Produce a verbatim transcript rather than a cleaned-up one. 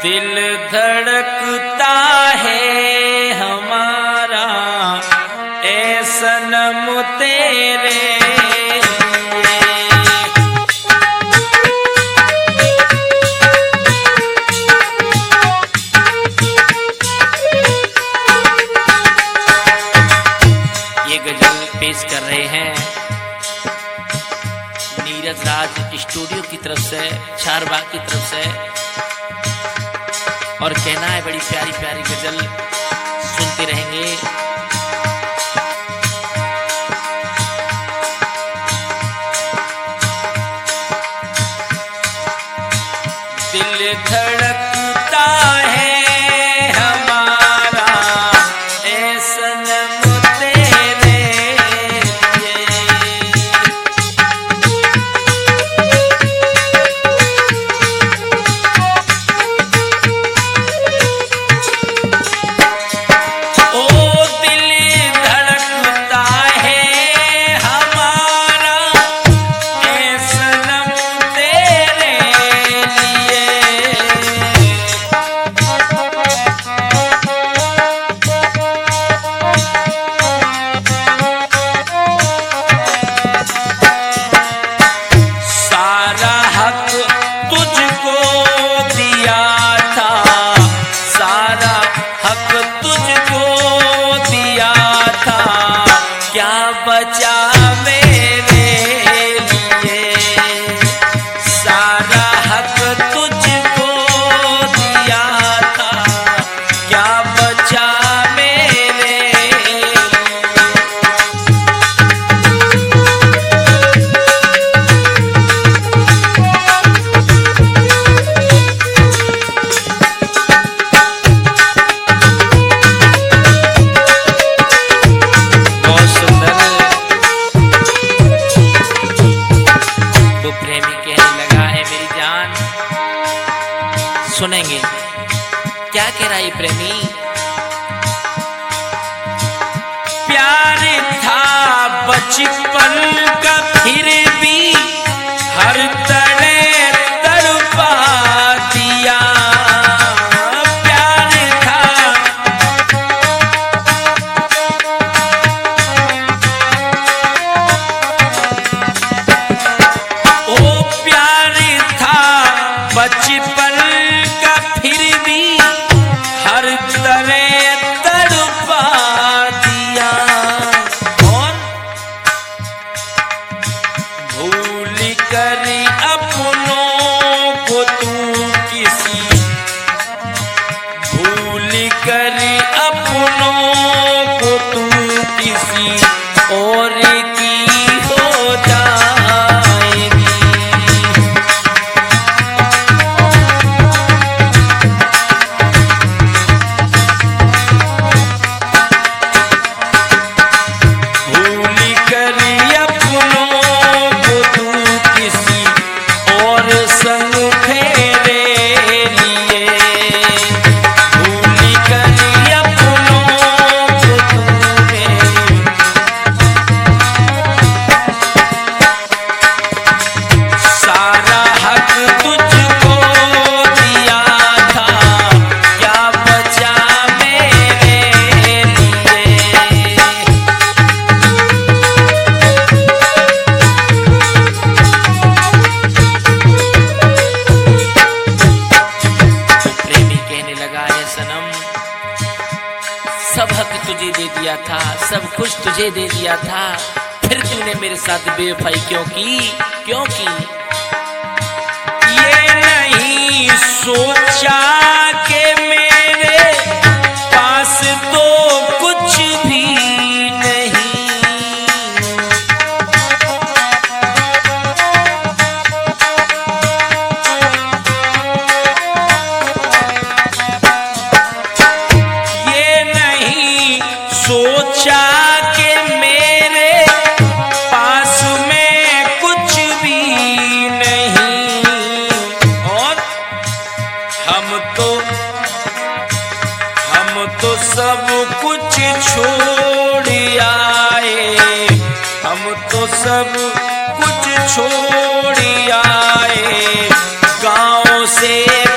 दिल धड़कता है हमारा ए सनम तेरे ये गजल पेश कर रहे हैं नीरज राज स्टूडियो की तरफ से, चारबाग की तरफ से। और कहना है बड़ी प्यारी प्यारी गजल सुनते रहेंगे। दिल धड़कता है हमारा ए सनम तेरे बचा मेरे लिए सारा हक तुझको दिया था, क्या बचा मेरे सुनेंगे क्या कह रहा है प्रेमी। प्यार था बचपन का फिर भी हर तरह तड़पा दिया। प्यार था ओ प्यार था बचपन कर अपनों को तू किसी और की हो जाएगी। भूल कर अपनों को तू किसी और संग फेरे सब हक तुझे दे दिया था, सब कुछ तुझे दे दिया था, फिर तूने मेरे साथ बेवफाई क्यों की, क्यों की? ये नहीं सोचा कि मेरे पास तो कुछ भी नहीं, सोचा कि मेरे पास में कुछ भी नहीं। और हम तो हम तो सब कुछ छोड़ आए, हम तो सब कुछ छोड़ आए, गाँव से